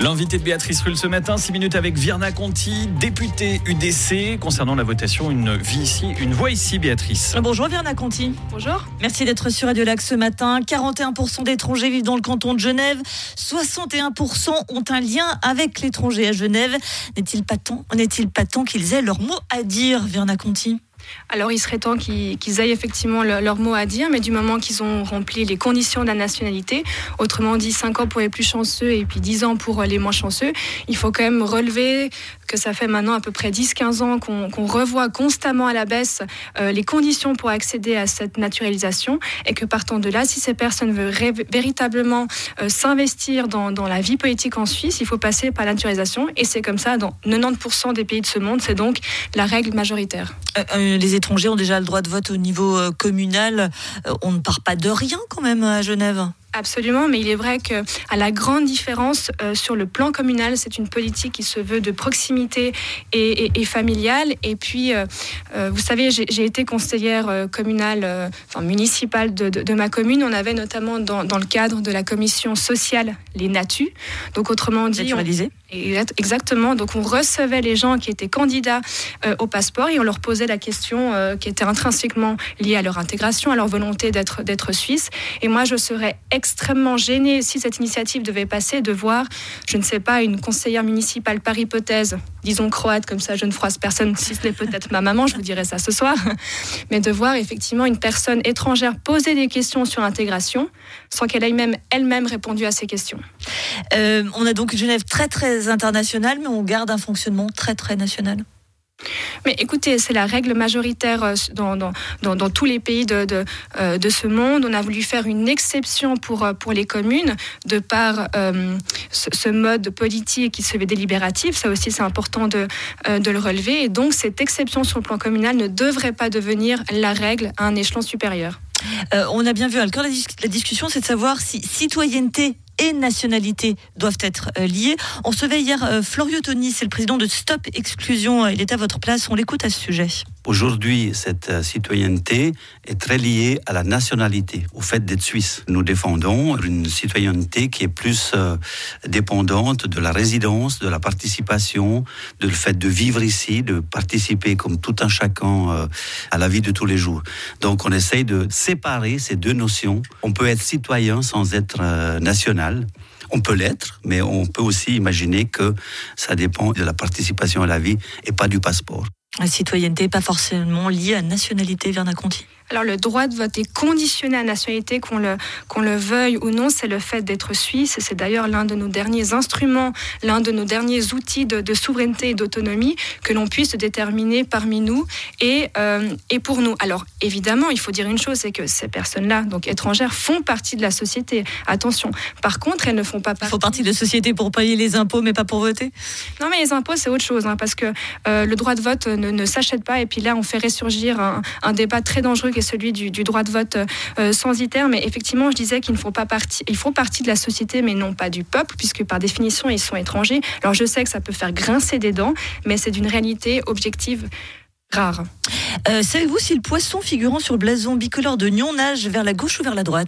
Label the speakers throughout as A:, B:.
A: L'invité de Béatrice Rulle ce matin, 6 minutes avec Virna Conti, députée UDC. Concernant la votation, une voix ici, Béatrice.
B: Bonjour Virna Conti.
C: Bonjour.
B: Merci d'être sur Radio Lac ce matin. 41% d'étrangers vivent dans le canton de Genève. 61% ont un lien avec l'étranger à Genève. N'est-il pas temps qu'ils aient leur mot à dire, Virna Conti ?
C: Alors, il serait temps qu'ils aient effectivement leur mot à dire, mais du moment qu'ils ont rempli les conditions de la nationalité, autrement dit 5 ans pour les plus chanceux et puis 10 ans pour les moins chanceux, il faut quand même relever que ça fait maintenant à peu près 10-15 ans qu'on revoit constamment à la baisse les conditions pour accéder à cette naturalisation et que partant de là, si ces personnes veulent véritablement s'investir dans la vie politique en Suisse, il faut passer par la naturalisation et c'est comme ça dans 90% des pays de ce monde, c'est donc la règle majoritaire.
B: Les étrangers ont déjà le droit de vote au niveau communal. On ne part pas de rien quand même à Genève.
C: Absolument, mais il est vrai qu'à la grande différence sur le plan communal, c'est une politique qui se veut de proximité et familiale. Et puis, vous savez, j'ai été conseillère communale, municipale de ma commune. On avait notamment dans le cadre de la commission sociale les NATU. Donc, autrement dit, exactement. Donc, on recevait les gens qui étaient candidats au passeport et on leur posait la question qui était intrinsèquement liée à leur intégration, à leur volonté d'être suisse. Et moi, je serais extrêmement gênée si cette initiative devait passer de voir, je ne sais pas, une conseillère municipale par hypothèse, disons croate, comme ça je ne froisse personne, si ce n'est peut-être ma maman, je vous dirai ça ce soir, mais de voir effectivement une personne étrangère poser des questions sur l'intégration sans qu'elle ait elle-même répondu à ces questions.
B: On a donc Genève très très internationale, mais on garde un fonctionnement très très national.
C: Mais écoutez, c'est la règle majoritaire dans tous les pays de ce monde. On a voulu faire une exception pour les communes de par ce mode politique qui se veut délibératif. Ça aussi, c'est important de le relever. Et donc, cette exception sur le plan communal ne devrait pas devenir la règle à un échelon supérieur.
B: On a bien vu, le cœur de la discussion, c'est de savoir si citoyenneté et nationalité doivent être liées. On recevait hier Florio Toni, c'est le président de Stop Exclusion. Il est à votre place, on l'écoute à ce sujet.
D: Aujourd'hui, cette citoyenneté est très liée à la nationalité, au fait d'être suisse. Nous défendons une citoyenneté qui est plus dépendante de la résidence, de la participation, du fait de vivre ici, de participer comme tout un chacun à la vie de tous les jours. Donc on essaye de séparer ces deux notions. On peut être citoyen sans être national. On peut l'être, mais on peut aussi imaginer que ça dépend de la participation à la vie et pas du passeport.
B: La citoyenneté n'est pas forcément liée à la nationalité, Virna Conti.
C: Alors le droit de vote est conditionné à la nationalité, qu'on le veuille ou non, c'est le fait d'être suisse. C'est d'ailleurs l'un de nos derniers instruments, l'un de nos derniers outils de souveraineté et d'autonomie que l'on puisse déterminer parmi nous et pour nous. Alors évidemment, il faut dire une chose, c'est que ces personnes-là, donc étrangères, font partie de la société. Attention. Par contre, elles ne font pas partie.
B: Elles font partie de la société pour payer les impôts, mais pas pour voter.
C: Non, mais les impôts, c'est autre chose, parce que le droit de vote ne s'achète pas. Et puis là, on fait ressurgir un débat très dangereux qui est celui du droit de vote censitaire. Mais effectivement, je disais qu'ils font partie de la société, mais non pas du peuple, puisque par définition, ils sont étrangers. Alors je sais que ça peut faire grincer des dents, mais c'est d'une réalité objective rare.
B: Savez-vous si le poisson figurant sur le blason bicolore de Nyon nage vers la gauche ou vers la droite ?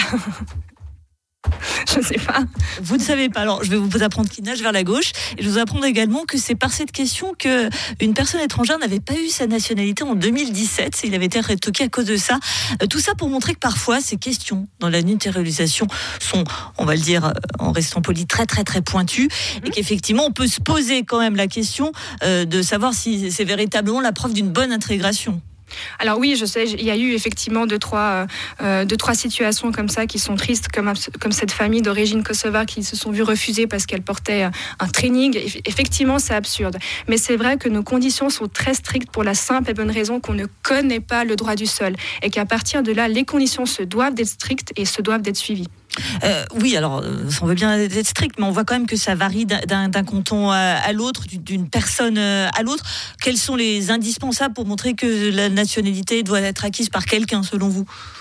C: Je ne sais pas.
B: Vous ne savez pas. Alors, je vais vous apprendre qu'il nage vers la gauche. Et je vous apprendre également que c'est par cette question qu'une personne étrangère n'avait pas eu sa nationalité en 2017. Il avait été retoqué à cause de ça. Tout ça pour montrer que parfois, ces questions dans la naturalisation sont, on va le dire, en restant poli, très, très, très pointues. Et qu'effectivement, on peut se poser quand même la question de savoir si c'est véritablement la preuve d'une bonne intégration.
C: Alors oui, je sais, il y a eu effectivement deux, trois situations comme ça qui sont tristes, comme cette famille d'origine kosovare qui se sont vues refuser parce qu'elle portait un training. Effectivement, c'est absurde. Mais c'est vrai que nos conditions sont très strictes pour la simple et bonne raison qu'on ne connaît pas le droit du sol. Et qu'à partir de là, les conditions se doivent d'être strictes et se doivent d'être suivies.
B: Oui, alors on veut bien être strict, mais on voit quand même que ça varie d'un canton à l'autre, d'une personne à l'autre. Quels sont les indispensables pour montrer que la nationalité doit être acquise par quelqu'un, selon vous ?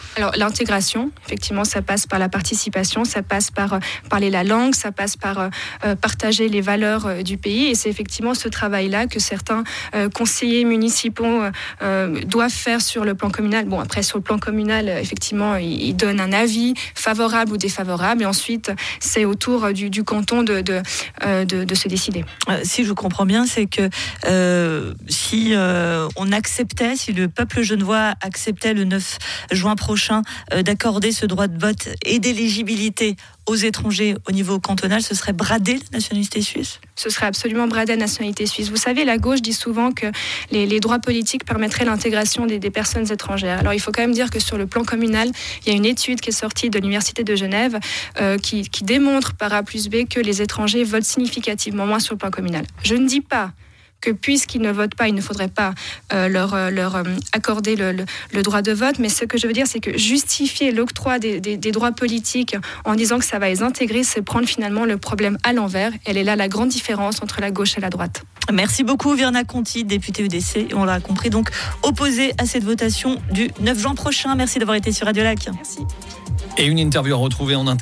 C: Alors l'intégration, effectivement, ça passe par la participation, ça passe par parler la langue, ça passe par partager les valeurs du pays. Et c'est effectivement ce travail-là que certains conseillers municipaux doivent faire sur le plan communal. Bon, après, sur le plan communal, effectivement, ils donnent un avis favorable ou défavorable. Et ensuite, c'est au tour du canton de se décider.
B: Si je comprends bien, c'est que si on acceptait, si le peuple genevois acceptait le 9 juin prochain d'accorder ce droit de vote et d'éligibilité aux étrangers au niveau cantonal, ce serait brader la nationalité suisse ?
C: Ce serait absolument brader la nationalité suisse. Vous savez, la gauche dit souvent que les droits politiques permettraient l'intégration des personnes étrangères. Alors il faut quand même dire que sur le plan communal, il y a une étude qui est sortie de l'Université de Genève qui démontre par A plus B que les étrangers votent significativement moins sur le plan communal. Je ne dis pas que puisqu'ils ne votent pas, il ne faudrait pas leur accorder le droit de vote. Mais ce que je veux dire, c'est que justifier l'octroi des droits politiques en disant que ça va les intégrer, c'est prendre finalement le problème à l'envers. Elle est là la grande différence entre la gauche et la droite.
B: Merci beaucoup Virna Conti, députée UDC. On l'a compris, donc opposée à cette votation du 9 juin prochain. Merci d'avoir été sur Radio Lac.
C: Merci.
A: Et une interview à retrouver en